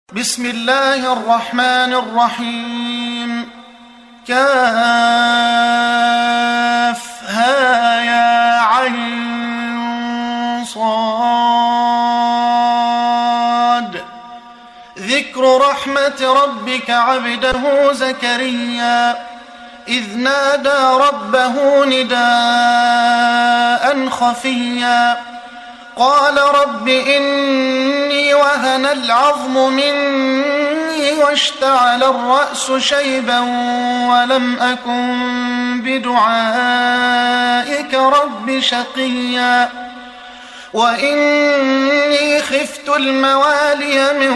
بسم الله الرحمن الرحيم. كافها يا عين صاد. ذكر رحمة ربك عبده زكريا إذ نادى ربه نداء خفيا قال رب إني وهن العظم مني واشتعل الرأس شيبا ولم أكن بدعائك رب شقيا وإني خفت الموالي من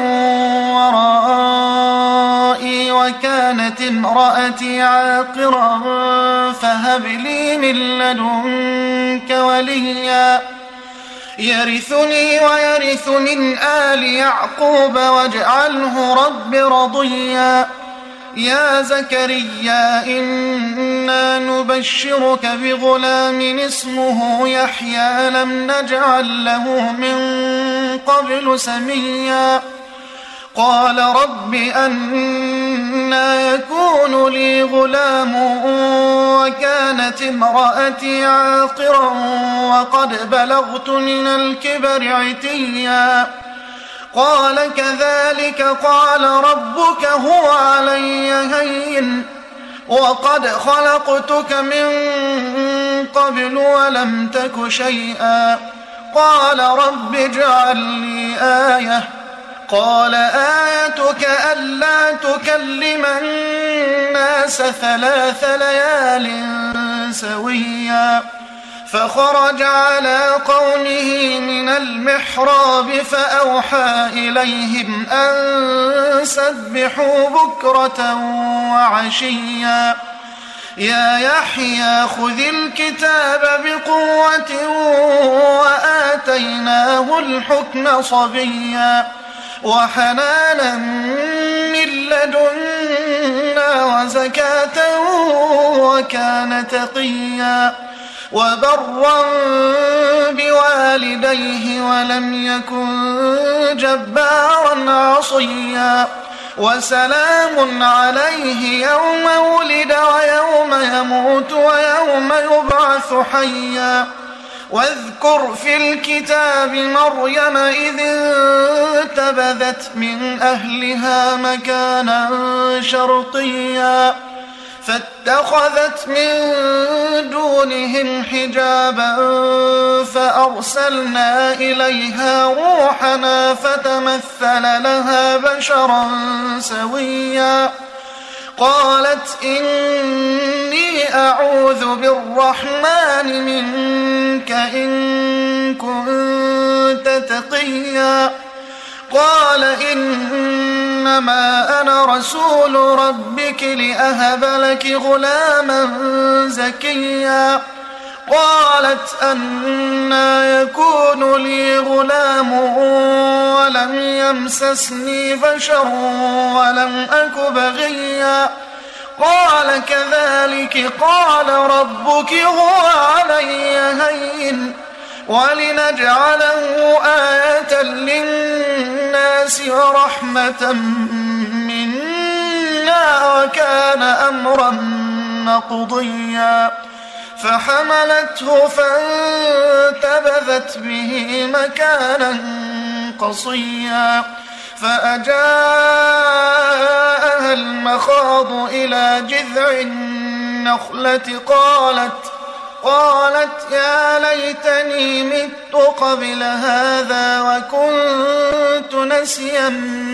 ورائي وكانت امرأتي عاقرا فهب لي من لدنك وليا يرثني ويرث من آل يعقوب واجعله رب رضيا. يا زكريا إنا نبشرك بغلام اسمه يحيى لم نجعل له من قبل سميا قال رب أنى يكون لي غلام وكانت امرأتي عاقرا وقد بلغت من الكبر عتيا قال كذلك قال ربك هو علي هين وقد خلقتك من قبل ولم تك شيئا قال رب اجعل لي آية قال آيتك ألا تكلم الناس 3 ليال سويا فخرج على قومه من المحراب فأوحى إليهم أن سبحوا بكرة وعشيا يا يحيى خذ الكتاب بقوة وآتيناه الحكم صبيا وحنانا من لدنا وزكاة وكان تقيا وبرا بوالديه ولم يكن جبارا عصيا وسلام عليه يوم ولد ويوم يموت ويوم يبعث حيا واذكر في الكتاب مريم إذ انتبذت من أهلها مكانا شرقيا فاتخذت من دونهم حجابا فأرسلنا إليها روحنا فتمثل لها بشرا سويا قالت إني أعوذ بالرحمن منك إن كنت تقيا قال إنما أنا رسول ربك لأهب لك غلاما زكيا قالت أنى يكون لي غلام ولم يمسسني بشر ولم أك بغيا قال كذلك قال ربك هو علي هين ولنجعله آية للناس ورحمة منا وكان أمرا مقضيا فحملته فانتبذت به مكانا قصيا فأجاءها المخاض إلى جذع النخلة قالت يا ليتني مت قبل هذا وكنت نسيا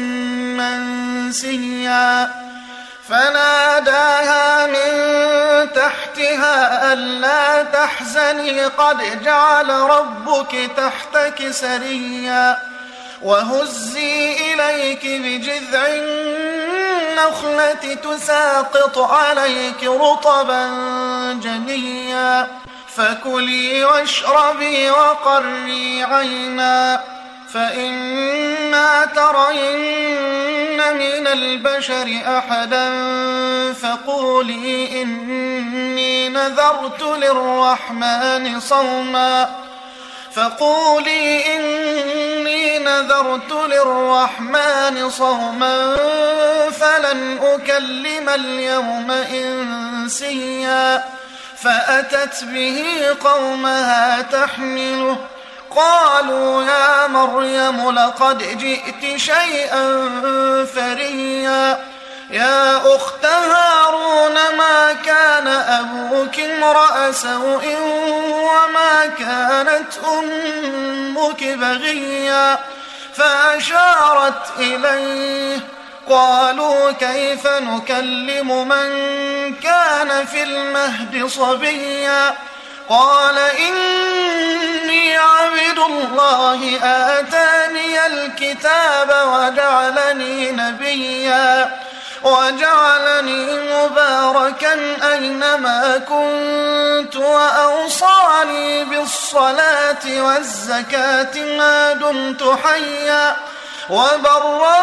منسيا فناداها من تحتها ألا تحزني قد جعل ربك تحتك سريا وهزي إليك بجذع النخلة تساقط عليك رطبا جنيا فكلي واشربي وقري عينا فإما ترين من البشر أحدا فقولي إني نذرت للرحمن صوما فقولي إني نذرت للرحمن صوما فلن أكلم اليوم إنسيا فأتت به قومها تحمله قالوا يا مريم لقد جئت شيئا فريا يا أخت هارون ما كان أبوك امرأ سوء وما كانت أمك بغيا فأشارت إليه قالوا كيف نكلم من كان في المهد صبيا قال إني عبد الله آتاني الكتاب وجعلني نبيا وجعلني مباركا أينما كنت وأوصاني بالصلاة والزكاة ما دمت حيا وبرا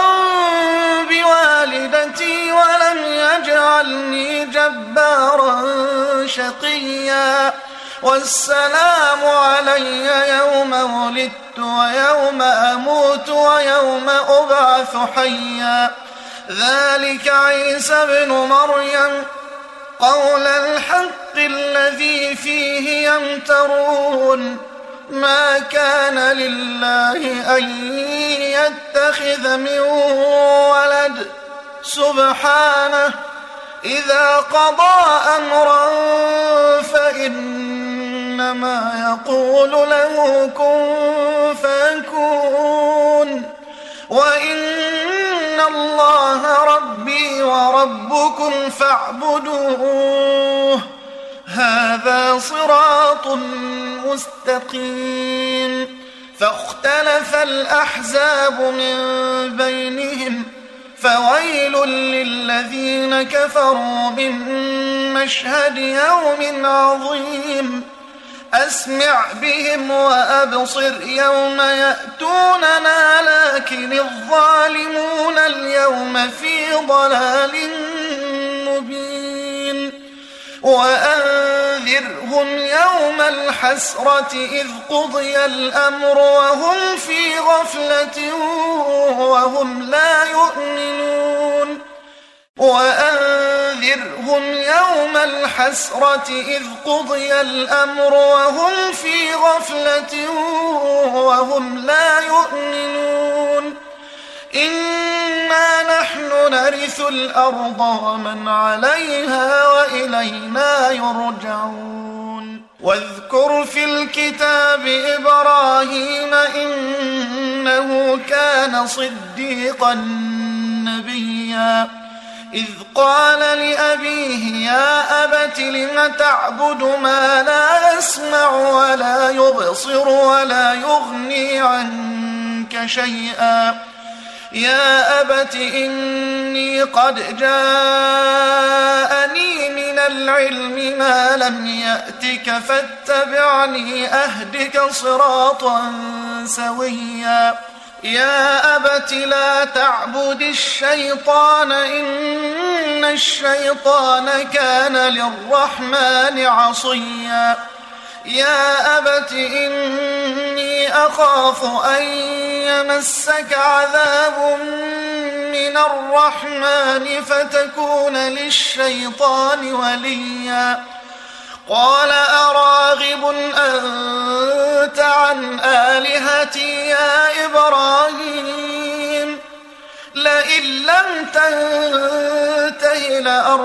بوالدتي ولم يجعلني جبارا شقيا والسلام علي يوم ولدت ويوم أموت ويوم أبعث حيا ذلك عيسى ابن مريم قول الحق الذي فيه يمترون ما كان لله أن يتخذ من ولد سبحانه إذا قضى أمرا فإنما يقول له كن فيكون وإن الله ربي وربكم فاعبدوه هذا صراط مستقيم فاختلف الأحزاب من بينهم فويل للذين كفروا من مشهد يوم عظيم أسمع بهم وأبصر يوم يأتوننا لكن الظالمون اليوم في ضلال مبين وأنذرهم يوم الحسرة إذ قضي الأمر وهم في غفلة وهم لا يؤمنون وأنذرهم يوم الحسرة إذ قضي الأمر وهم في غفلة وهم لا يؤمنون إنا نحن نرث الأرض ومن عليها وإلينا يرجعون واذكر في الكتاب إبراهيم إنه كان صديقا نبيا إذ قال لأبيه يا أبت لم تعبد ما لا يسمع ولا يبصر ولا يغني عنك شيئا يا أبت إني قد جاءني من العلم ما لم يأتك فاتبعني أهدك صراطا سويا يا أبت لا تعبد الشيطان إن الشيطان كان للرحمن عصيا يا أبت إني أخاف أن يمسك عذاب من الرحمن فتكون للشيطان وليا قال أراغب أنت عن آلهتي يا إبراهيم لئن لم تنته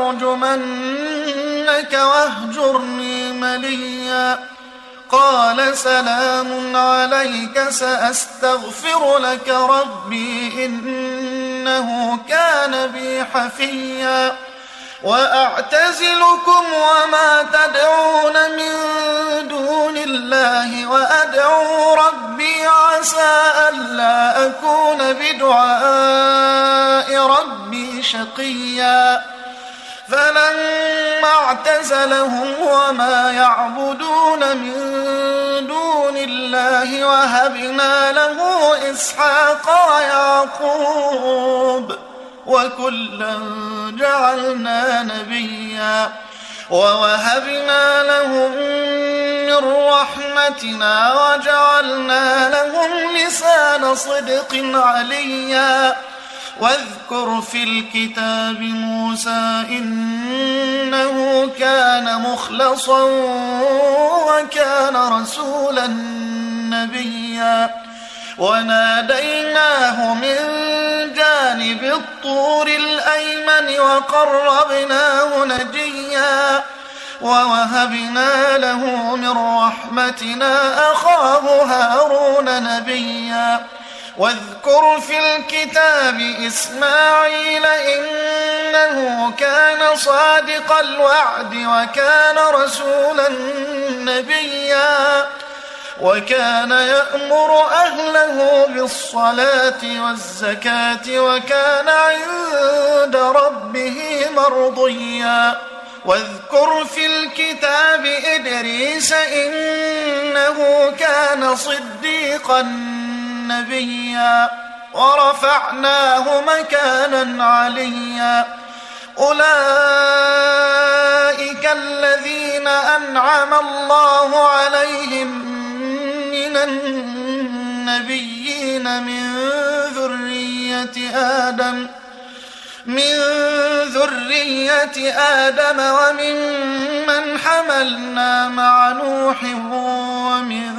لأرجمنك واهجرني مليا قال سلام عليك سأستغفر لك ربي إنه كان بي حفيا وأعتزلكم وما تدعون من دون الله وأدعو ربي عسى ألا أكون بدعاء ربي شقيا فلما اعتزلهم وما يعبدون من دون الله وهبنا له إسحاق ويعقوب وكلا جعلنا نبيا ووهبنا لهم من من رحمتنا وجعلنا لهم لسان صدق عليا واذكر في الكتاب موسى إنه كان مخلصا وكان رسولا نبيا وناديناه من جانب الطور الأيمن وقربناه نجيا ووهبنا له من رحمتنا أخاه هارون نبيا واذكر في الكتاب إسماعيل إنه كان صادق الوعد وكان رسولا نبيا وكان يأمر أهله بالصلاة والزكاة وكان عند ربه مرضيا واذكر في الكتاب إدريس إنه كان صديقا نبيا ورفعناه مكانا عليا أولئك الذين أنعم الله عليهم من النبيين من ذرية آدم وممن حملنا مع نوح ومن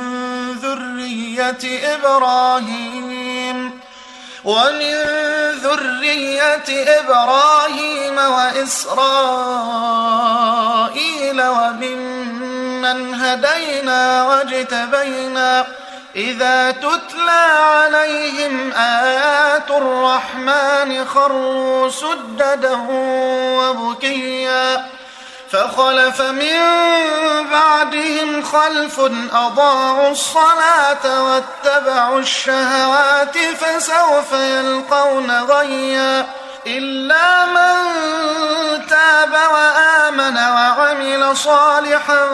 ذرية إبراهيم وإسرائيل وممن هدينا واجتبينا إذا تتلى عليهم آيات الرحمن خروا سجدا وبكيا فخلف من بعدهم خلف أضاعوا الصلاة واتبعوا الشهوات فسوف يلقون غيا إلا من تاب وآمن وعمل صالحا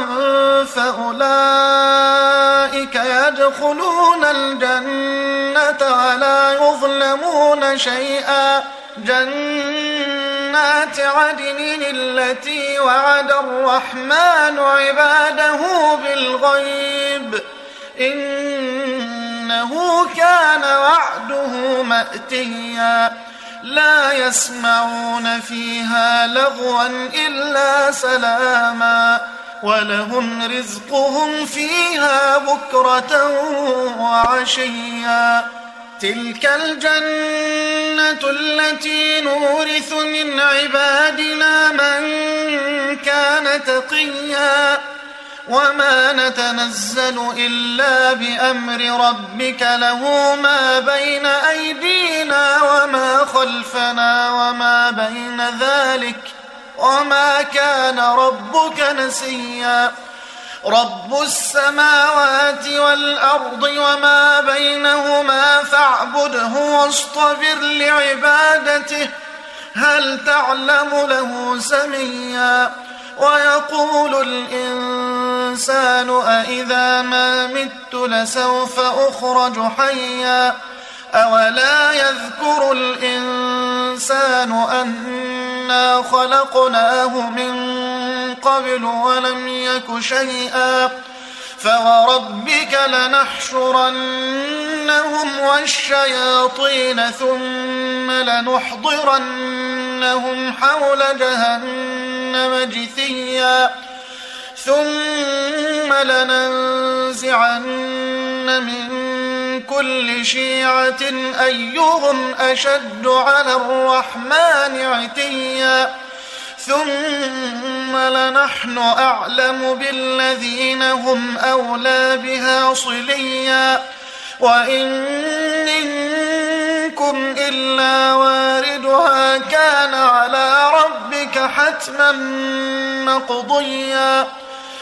فأولئك يدخلون الجنة ولا يظلمون شيئا جنات عدن التي وعد الرحمن عباده بالغيب إنه كان وعده مأتيا لا يسمعون فيها لغوا إلا سلاما ولهم رزقهم فيها بكرة وعشيا تلك الجنة التي نورث من عبادنا من كان تقيا وما نتنزل إلا بأمر ربك له ما بين أيدينا وما خلفنا وما بين ذلك وما كان ربك نسيا رب السماوات والأرض وما بينهما فاعبده واصطبر لعبادته هل تعلم له سميا ويقول الإنسان أإذا ما مت لسوف أخرج حيا أولا يذكر الإنسان أنا خلقناه من قبل ولم يك شيئا فوربك لنحشرنهم والشياطين ثم لنحضرنهم حول جهنم جثيا ثم لننزعن من كل شيعة أيهم أشد على الرحمن عتيا ثم لنحن أعلم بالذين هم أولى بها صليا وإن منكم إلا واردها كان على ربك حتما مقضيا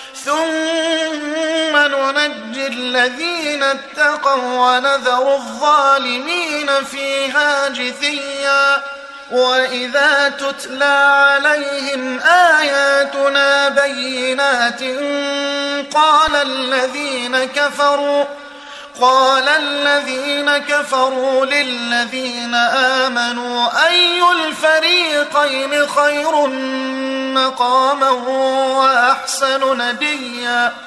ثم ننجي الذين اتقوا ونذر الظالمين فيها جثيا وإذا تتلى عليهم آياتنا بينات قال الذين كفروا للذين آمنوا أي الفريقين خير مقاما وأحسن نديا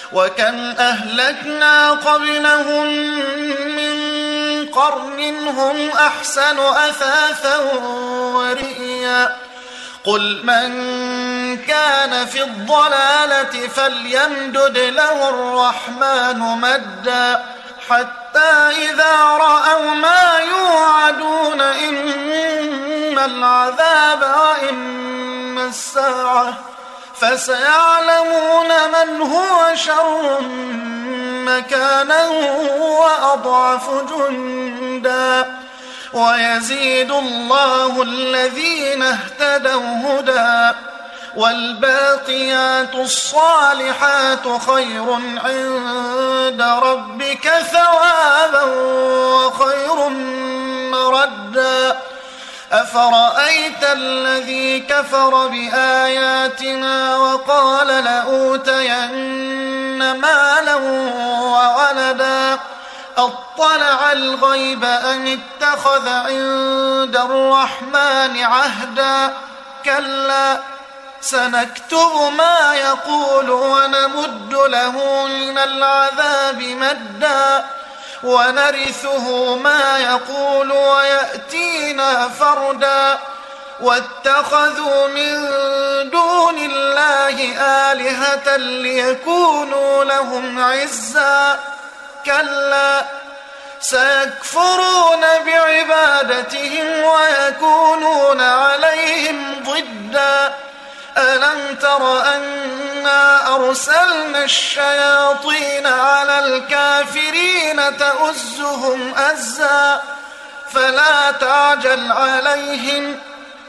وكم أهلكنا قبلهم من قرن هم أحسن أثاثا ورئيا قل من كان في الضلالة فليمدد له الرحمن مدا حتى إذا رأوا ما يوعدون إما العذاب وإما الساعة فسيعلمون من هو شر مكانا وأضعف جندا ويزيد الله الذين اهتدوا هدى والباقيات الصالحات خير عند ربك ثوابا وخير مردا أفرأيت الذي كفر بآياتنا وقال لأوتين مالا وولدا أطلع الغيب أم اتخذ عند الرحمن عهدا كلا سنكتب ما يقول ونمد له من العذاب مدا ونرثه ما يقول ويأتينا فردا واتخذوا من دون الله آلهة ليكونوا لهم عزا كلا سيكفرون بعبادتهم ويكونون عليهم ضدا ألم تر أنا أرسلنا الشياطين على الكافرين تؤزهم أزا فلا تعجل عليهم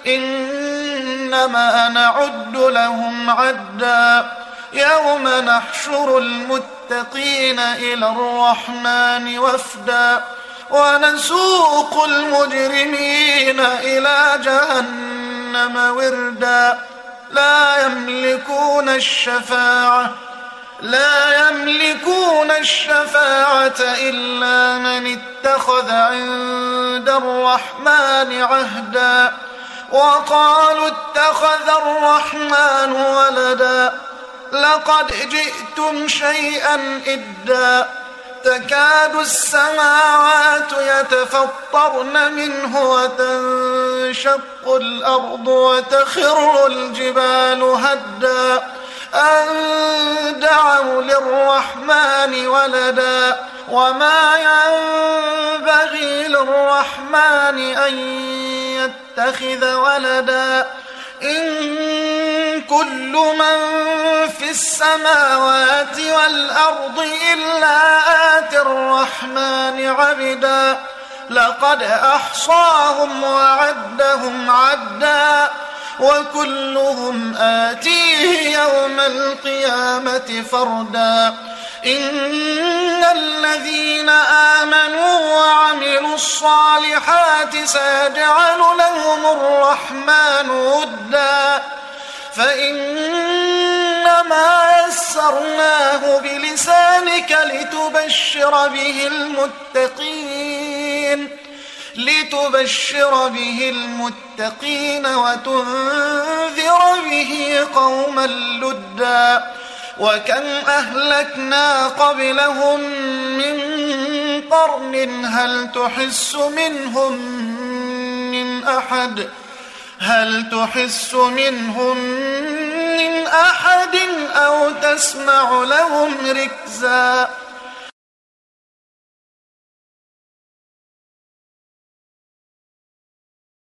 إنما نعد لهم عدا يوم نحشر المتقين إلى الرحمن وفدا ونسوق المجرمين إلى جهنم وردا لا يملكون الشفاعة إلا من اتخذ عند الرحمن عهدا وقالوا اتخذ الرحمن ولدا لقد جئتم شيئا إدا تكاد السماوات يتفطرن منه وتنشق الأرض وتخر الجبال هدا أن دعوا للرحمن ولدا وما ينبغي للرحمن أن يتخذ ولدا إن كل من في السماوات والأرض إلا آتي الرحمن عبدا لقد أحصاهم وعدهم عدا وكلهم آتيه يوم القيامة فردا إن الذين آمنوا وعملوا الصالحات سيجعل لهم الرحمن ودا فإنما يسرناه بلسانك لتبشر به المتقين وتنذر به قوما لدا وكم أهلكنا قبلهم من قرن هل تحس منهم من أحد أو تسمع لهم ركزا